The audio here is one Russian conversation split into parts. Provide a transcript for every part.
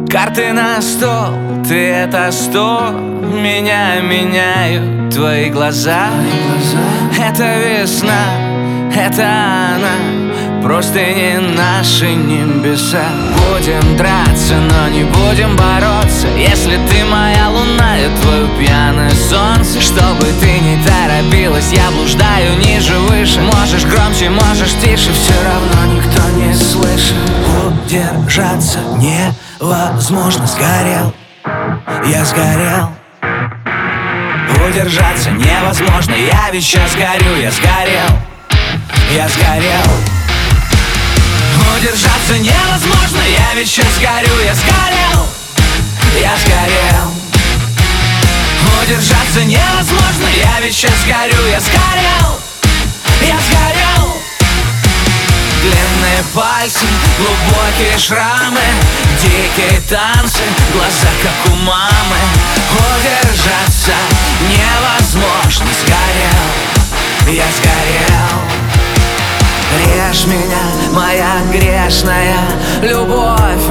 Карты на стол, ты это стол. Меня меняют твои глаза. Это весна, это она, просто не наши небеса. Будем драться, но не будем бороться. Если ты моя луна, я твое пьяное солнце. Чтобы ты не торопилась, я блуждаю ниже, выше. Можешь громче, можешь тише, все равно никто не слышит. Удержаться невозможно, сгорел, я сгорел. Удержаться невозможно, я ведь сейчас горю, я сгорел, я сгорел. Удержаться невозможно, я ведь сейчас горю, я сгорел, я сгорел. Удержаться невозможно, я ведь сейчас горю, я сгорел, я сгорел. Длинные пальцы, глубокие шрамы, дикие танцы, глаза как у мамы. Удержаться невозможно, сгорел, я сгорел. Режь меня, моя грешная, любовь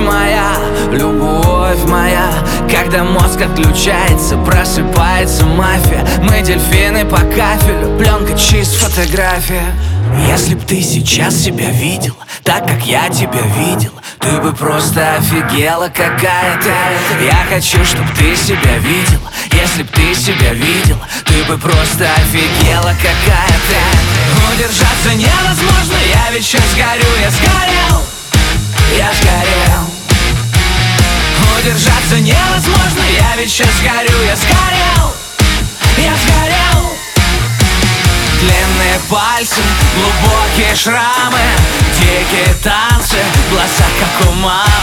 моя. Когда мозг отключается, просыпается мафия. Мы дельфины по кафелю, пленка чист, фотография. Если б ты сейчас себя видела так, как я тебя видел, ты бы просто офигела какая-то. Я хочу, чтоб ты себя видела. Если б ты себя видела, ты бы просто офигела какая-то. Удержаться невозможно, я ведь сейчас горю, я сгорел, я сгорел. Удержаться невозможно, я ведь сейчас горю, я сгорел, я сгорел. Длинные пальцы, глубокие шрамы, дикие танцы, глаза как у мамы.